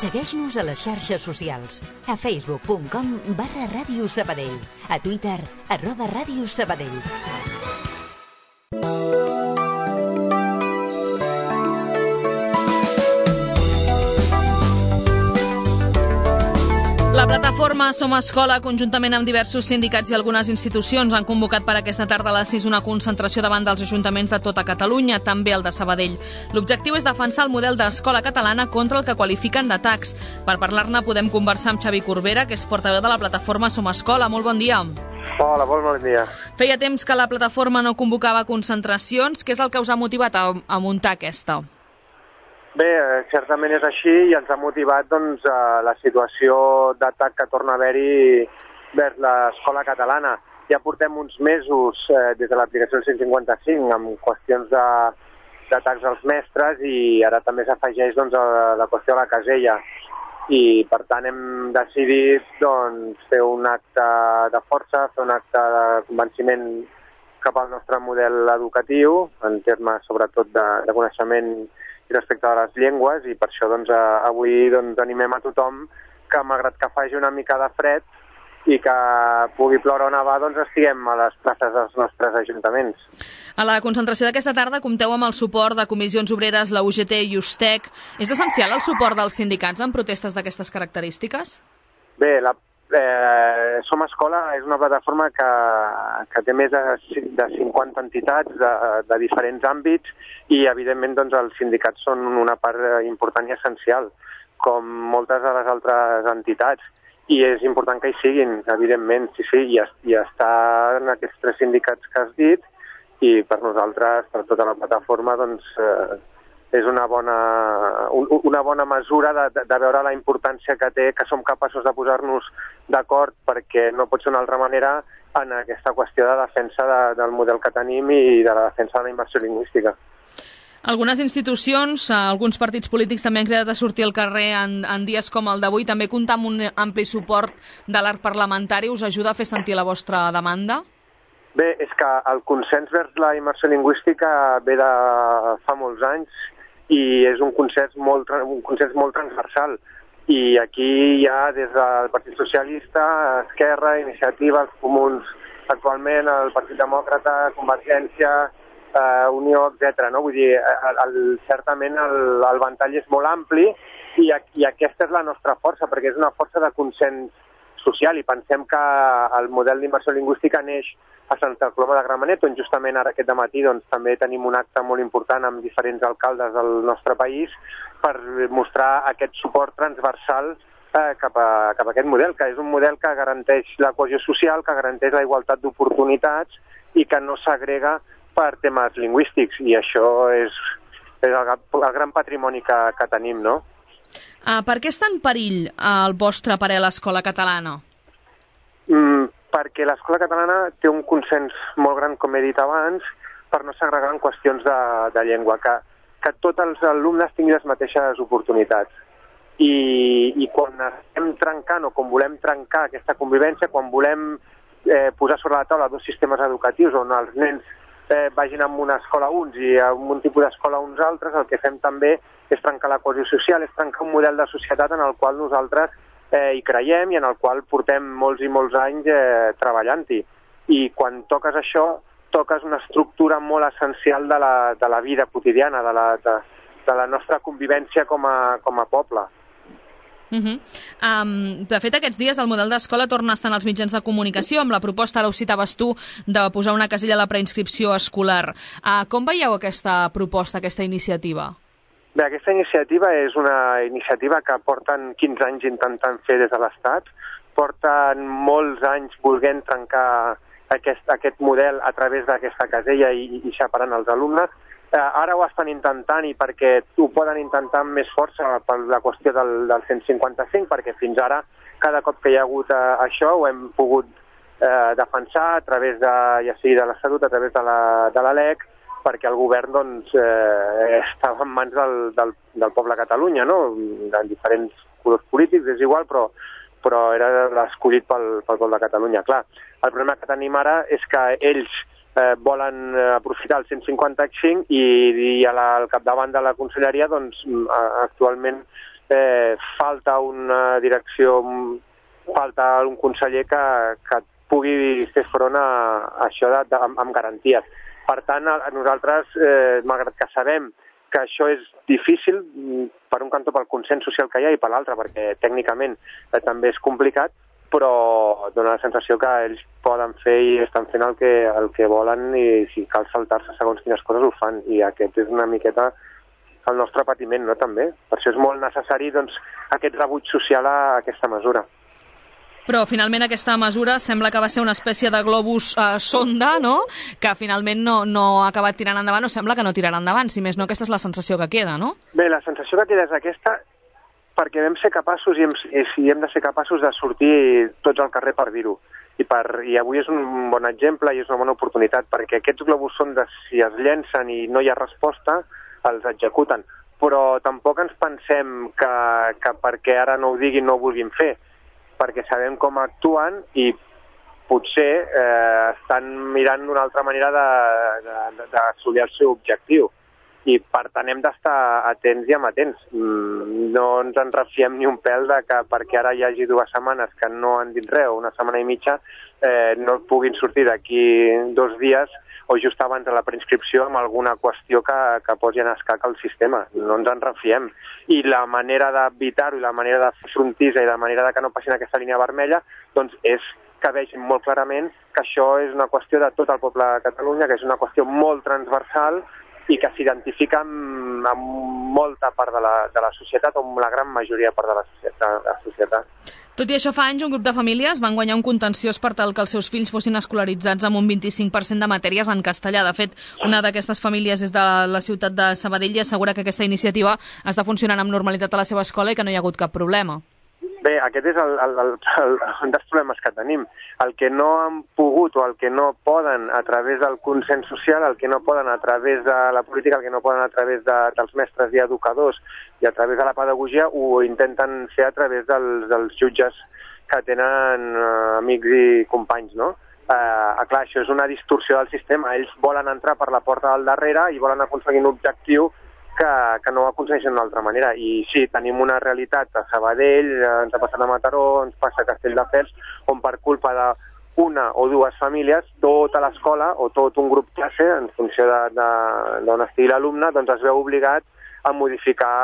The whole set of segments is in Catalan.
Segueix-nos a les xarxes socials. A facebook.com/Ràdio Sabadell. A Twitter, @Ràdio Sabadell. La plataforma Som Escola, conjuntament amb diversos sindicats i algunes institucions, han convocat per aquesta tarda a les 6 una concentració davant dels ajuntaments de tota Catalunya, també el de Sabadell. L'objectiu és defensar el model d'escola catalana contra el que qualifiquen d'atacs. Per parlar-ne podem conversar amb Xavi Corbera, que és portaveu de la plataforma Som Escola. Molt bon dia. Hola, molt bon dia. Feia temps que la plataforma no convocava concentracions. Què és el que us ha motivat a muntar aquesta? Bé, certament és així i ens ha motivat la situació d'atac que torna a haver-hi vers l'escola catalana. Ja portem uns mesos des de l'aplicació del 155 amb qüestions d'atacs als mestres i ara també s'afegeix la qüestió de la casella. I per tant hem decidit fer un acte de força, fer un acte de convenciment cap al nostre model educatiu, en termes sobretot de coneixement respecte a les llengües, i per això avui animem a tothom que, malgrat que faci una mica de fred i que pugui ploure o nevar, estiguem a les places dels nostres ajuntaments. A la concentració d'aquesta tarda compteu amb el suport de Comissions Obreres, la UGT i USTEC. És essencial el suport dels sindicats en protestes d'aquestes característiques? Bé, Som Escola és una plataforma que té més de 50 entitats de diferents àmbits i, evidentment, els sindicats són una part important i essencial, com moltes de les altres entitats. I és important que hi siguin, evidentment, sí, i està en aquests 3 sindicats que has dit, i per nosaltres, per tota la plataforma, és una bona mesura de veure la importància que té, que som capaços de posar-nos d'acord, perquè no pot ser una altra manera, en aquesta qüestió de defensa del model que tenim i de la defensa de la immersió lingüística. Algunes institucions, alguns partits polítics també han cridat a sortir al carrer en dies com el d'avui. També comptar amb un ampli suport de l'arc parlamentari us ajuda a fer sentir la vostra demanda? Bé, és que el consens vers la immersió lingüística ve de fa molts anys i és un consens molt transversal. I aquí hi ha des del Partit Socialista, Esquerra, Iniciativa, els Comuns, actualment el Partit Demòcrata, Convergència, Unió, etc. No? Vull dir, certament el ventall és molt ampli i aquesta és la nostra força, perquè és una força de consens social, i pensem que el model d'immersió lingüística neix a Santa Coloma de Gramenet, on justament ara aquest dematí també tenim un acte molt important amb diferents alcaldes del nostre país per mostrar aquest suport transversal cap a aquest model, que és un model que garanteix la cohesió social, que garanteix la igualtat d'oportunitats i que no s'agrega per temes lingüístics, i això és el gran patrimoni que tenim, no? Per què està en perill, al vostre parer, l'escola catalana? Perquè l'escola catalana té un consens molt gran, com he dit abans, per no segregar en qüestions de llengua, que tots els alumnes tinguin les mateixes oportunitats. I quan estem trencant o quan volem trencar aquesta convivència, quan volem posar sobre la taula 2 sistemes educatius on els nens vagin en una escola uns i en un tipus d'escola uns altres, el que fem també és trencar la cohesió social, és trencar un model de societat en el qual nosaltres hi creiem i en el qual portem molts i molts anys treballant-hi. I quan toques això, toques una estructura molt essencial de la vida quotidiana, de la nostra convivència com a poble. De fet, aquests dies el model d'escola torna a estar en els mitjans de comunicació amb la proposta, ara ho citaves tu, de posar una casella a la preinscripció escolar. Com veieu aquesta proposta, aquesta iniciativa? Bé, aquesta iniciativa és una iniciativa que porten 15 anys intentant fer des de l'Estat, porten molts anys volent trencar aquest model a través d'aquesta casella i separant els alumnes. Ara ho estan intentant, i perquè ho poden intentar amb més força per la qüestió del 155, perquè fins ara, cada cop que hi ha hagut això, ho hem pogut defensar a través ja sigui de l'Estatut, a través de la LEC, perquè el govern estava en mans del poble de Catalunya, no? De diferents colors polítics, és igual, però era l'escollit pel poble de Catalunya. Clar, el problema que tenim ara és que ells volen aprofitar el 155 i al capdavant de la conselleria actualment falta una direcció, falta un conseller que pugui fer front a això amb garanties. Per tant, nosaltres, malgrat que sabem que això és difícil, per un cantó pel consens social que hi ha i per l'altre, perquè tècnicament també és complicat, però dona la sensació que ells poden fer i estan fent el que volen, i si cal saltar-se segons quines coses ho fan, i aquest és una miqueta el nostre patiment, no, també. Per això és molt necessari, doncs, aquest rebuig social a aquesta mesura. Però finalment aquesta mesura sembla que va ser una espècie de globus sonda, no?, que finalment no ha acabat tirant endavant, o sembla que no tirarà endavant, si més no, aquesta és la sensació que queda, no? Bé, la sensació que queda és aquesta, perquè vam ser capaços i hem de ser capaços de sortir tots al carrer per dir-ho. I avui és un bon exemple i és una bona oportunitat, perquè aquests globus sondes, si es llencen i no hi ha resposta, els executen. Però tampoc ens pensem que perquè ara no ho diguin no ho vulguin fer, perquè sabem com actuen i potser estan mirant d'una altra manera d'assolir el seu objectiu. I per tant hem d'estar atents i amatents. No ens en refiem ni un pèl que perquè ara hi hagi 2 setmanes que no han dit res, o 1 setmana i mitja, no puguin sortir d'aquí 2 dies o just abans de la preinscripció amb alguna qüestió que posi en escac el sistema. No ens en refiem. I la manera d'evitar-ho, i la manera de fer frontissa, i la manera de que no passin aquesta línia vermella, doncs és que vegin molt clarament que això és una qüestió de tot el poble de Catalunya, que és una qüestió molt transversal i que s'identifica amb molta part de la societat, o amb la gran majoria part de la societat. Tot i això, fa anys un grup de famílies van guanyar un contenciós per tal que els seus fills fossin escolaritzats amb un 25% de matèries en castellà. De fet, una d'aquestes famílies és de la ciutat de Sabadell i assegura que aquesta iniciativa està funcionant amb normalitat a la seva escola i que no hi ha hagut cap problema. Bé, aquest és un dels problemes que tenim. El que no han pogut o el que no poden a través del consens social, el que no poden a través de la política, el que no poden a través dels mestres i educadors i a través de la pedagogia, ho intenten fer a través dels jutges que tenen amics i companys, no? Clar, això és una distorsió del sistema. Ells volen entrar per la porta del darrere i volen aconseguir un objectiu que no ho aconsegueixen d'una altra manera. I sí, tenim una realitat a Sabadell, ens ha passat a Mataró, ens passa a Castelldefels, on per culpa d'una o 2 famílies, tota l'escola o tot un grup classe, en funció d'on estigui l'alumne, doncs es veu obligat a modificar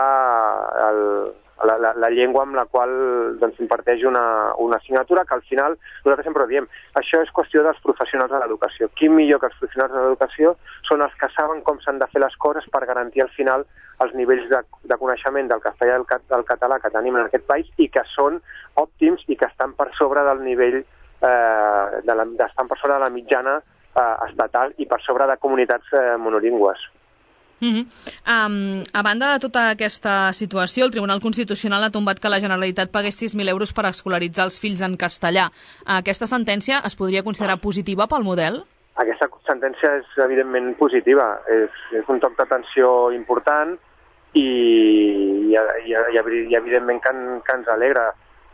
la llengua amb la qual doncs, imparteix una assignatura, que al final, nosaltres sempre ho diem, això és qüestió dels professionals de l'educació. Qui millor que els professionals de l'educació són els que saben com s'han de fer les coses per garantir al final els nivells de coneixement del castellà i del català que tenim en aquest país, i que són òptims i que estan per sobre del nivell, estan per sobre de la mitjana estatal i per sobre de comunitats monolingües. A banda de tota aquesta situació, el Tribunal Constitucional ha tombat que la Generalitat pagués 6.000 euros per escolaritzar els fills en castellà. Aquesta sentència es podria considerar positiva pel model? Aquesta sentència és evidentment positiva. És un toc d'atenció important i evidentment que ens alegra.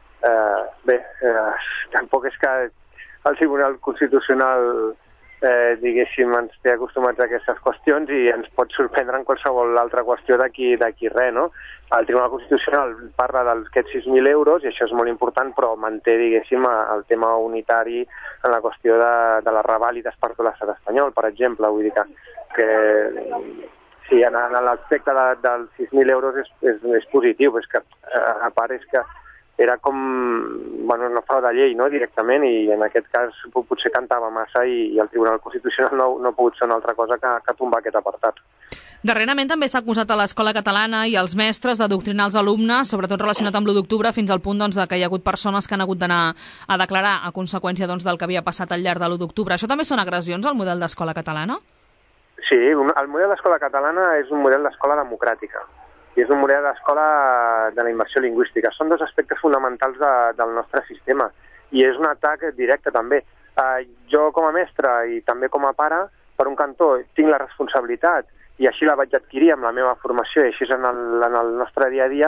Tampoc és que el Tribunal Constitucional diguéssim, ens té acostumats a aquestes qüestions i ens pot sorprendre en qualsevol altra qüestió d'aquí res, no? El Tribunal Constitucional parla d'aquests 6.000 euros i això és molt important, però manté, diguéssim, el tema unitari en la qüestió de les revàlides per tot l'estat espanyol, per exemple. Vull dir que sí, en l'aspecte dels 6.000 euros és positiu, però és que a part és que era com una frau de llei, no?, directament, i en aquest cas potser cantava massa i el Tribunal Constitucional no ha pogut ser una altra cosa que tombar aquest apartat. Darrerament també s'ha acusat a l'escola catalana i als mestres d'adoctrinar els alumnes, sobretot relacionat amb l'1 d'octubre, fins al punt que hi ha hagut persones que han hagut d'anar a declarar a conseqüència del que havia passat al llarg de l'1 d'octubre. Això també són agressions al model d'escola catalana? Sí, el model d'escola catalana és un model d'escola democràtica i és un model d'escola de la immersió lingüística. Són 2 aspectes fonamentals del nostre sistema i és un atac directe també. Jo com a mestre i també com a pare, per un cantó, tinc la responsabilitat i així la vaig adquirir amb la meva formació i així en el nostre dia a dia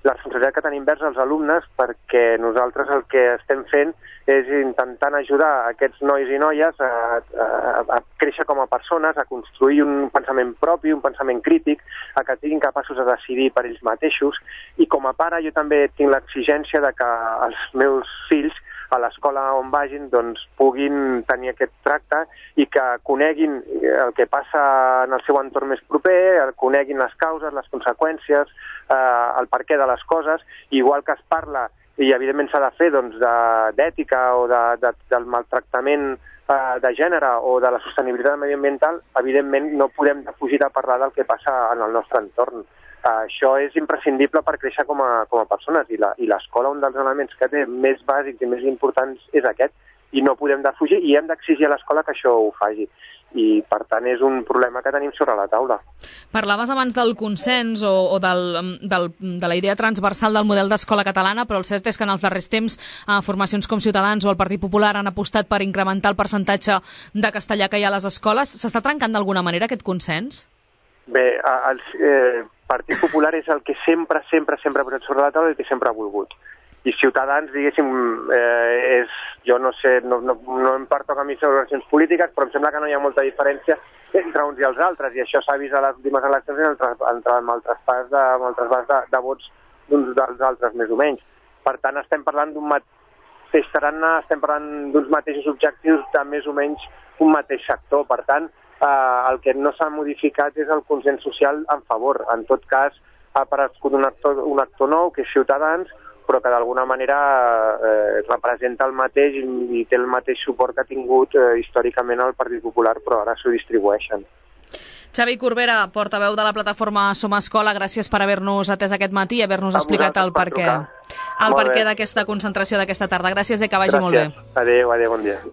la responsabilitat que tenim vers els alumnes, perquè nosaltres el que estem fent és intentant ajudar aquests nois i noies a créixer com a persones, a construir un pensament propi, un pensament crític, a que siguin capaços de decidir per ells mateixos, i com a pare jo també tinc l'exigència de que els meus fills a l'escola on vagin doncs, puguin tenir aquest tracte i que coneguin el que passa en el seu entorn més proper, coneguin les causes, les conseqüències, el perquè de les coses, igual que es parla, i evidentment s'ha de fer doncs, d'ètica o del maltractament de gènere o de la sostenibilitat mediambiental, evidentment no podem defugir de parlar del que passa en el nostre entorn. Això és imprescindible per créixer com a persones, i l'escola, un dels elements que té més bàsics i més importants és aquest, i no podem defugir, i hem d'exigir a l'escola que això ho faci. I, per tant, és un problema que tenim sobre la taula. Parlaves abans del consens o de la idea transversal del model d'escola catalana, però el cert és que en els darrers temps formacions com Ciutadans o el Partit Popular han apostat per incrementar el percentatge de castellà que hi ha a les escoles. S'està trencant d'alguna manera aquest consens? Bé, el Partit Popular és el que sempre ha posat sobre la taula i el que sempre ha volgut. I Ciutadans, diguéssim, jo no sé, no em pertoca a mi sobre relacions polítiques, però em sembla que no hi ha molta diferència entre uns i els altres, i això s'ha vist a les últimes eleccions amb el traspàs de vots d'uns dels altres, més o menys. Per tant, estem parlant d'un mateix tarannà, estem parlant d'uns mateixos objectius de més o menys un mateix sector. Per tant, el que no s'ha modificat és el consens social en favor. En tot cas, ha aparegut un actor nou, que és Ciutadans, però que d'alguna manera representa el mateix i té el mateix suport que ha tingut històricament el Partit Popular, però ara s'ho distribueixen. Xavi Corbera, portaveu de la plataforma Som Escola, gràcies per haver-nos atès aquest matí i haver-nos explicat el perquè d'aquesta concentració d'aquesta tarda. Gràcies i que vagi molt bé. Adéu, bon dia.